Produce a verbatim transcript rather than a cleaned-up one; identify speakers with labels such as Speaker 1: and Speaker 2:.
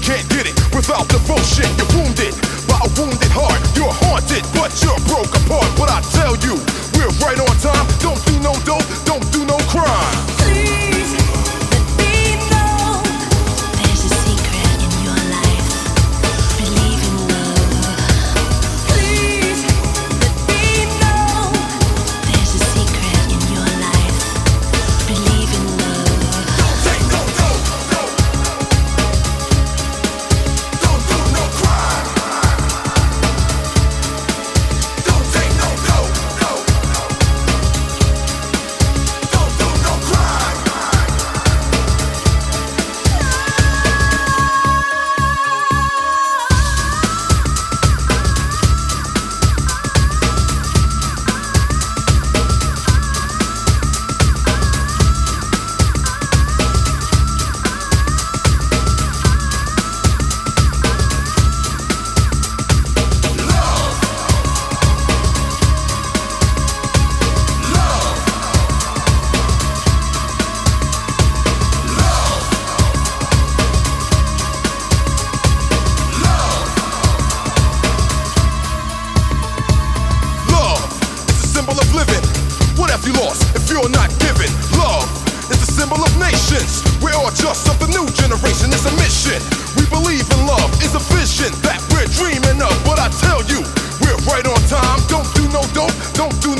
Speaker 1: can't get it without devotion. You're wounded by a wounded heart. You're haunted, but you're broke apart. But I tell you, we're right on time. Don't do no dope, don't do no crime.
Speaker 2: Please let me know there's a secret in your life. Believe in love. Please let me know there's a secret in your life. Believe in love.
Speaker 1: Don't take no dope, dope. Don't do no crime. Don't take no dope, dope. Don't do no crime. Love is the symbol of living. What have you lost if you're not giving? Love is the symbol of nations. We're all just of the new generation. It's a mission. We believe in love. It's a vision that we're dreaming of. But I tell you, we're right on time. Don't do no dope. Don't do